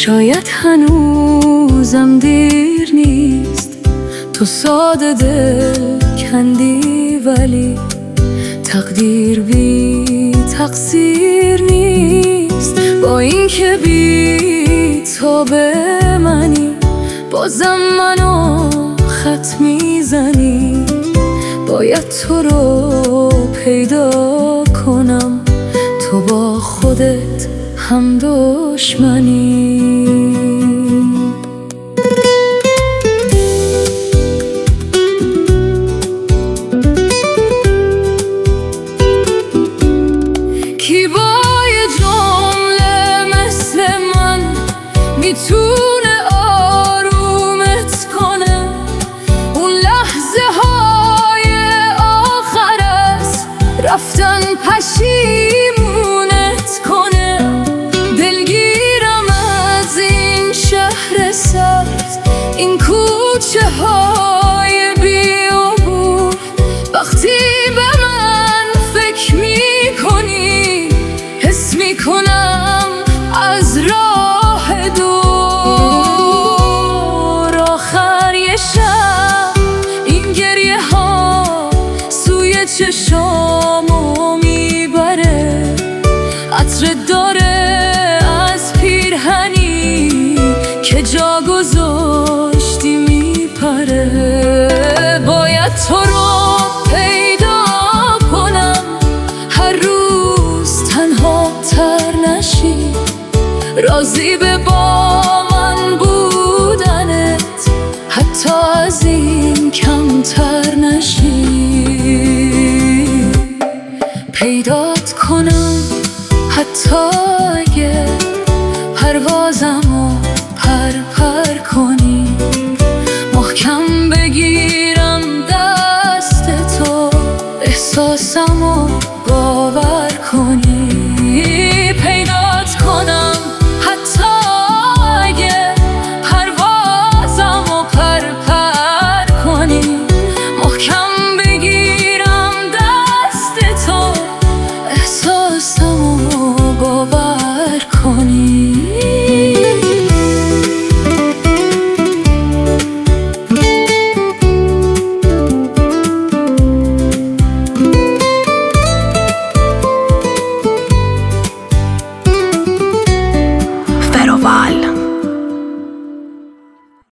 شاید هنوزم دیر نیست، تو ساده دل کندی ولی تقدیر بی تقصیر نیست. با این که بی تاب منی بازم منو خط میزنی. باید تو رو پیدا کنم، تو با خودت هم دشمنی. کی با یه جمله مثل من میتونه آرومت کنه؟ اون لحظه های آخر است رفتن پشیمونت کنه. دلگیرم از این شهر سبز، این کوچه های بی‌عبور. وقتی به من فکر میکنی حس میکنم از راه دور. آخر یه شب این گریه ها سوی چشامو میبره. عطر داره از پیرهنی که جا گذاشتی میپره. باید تو رو پیدا کنم، هر روز تنها تر نشی. راضی به با من بودنت حتی از این کمتر نشی. پیدات کنم حتی اگه پروازمو پر کنی. محکم بگیرم دست تو، احساسمو باور کنی. پیدات کنم حتی اگه پروازمو پر کنی. محکم بگیرم دست تو، احساسمو باور کنی. Feroval.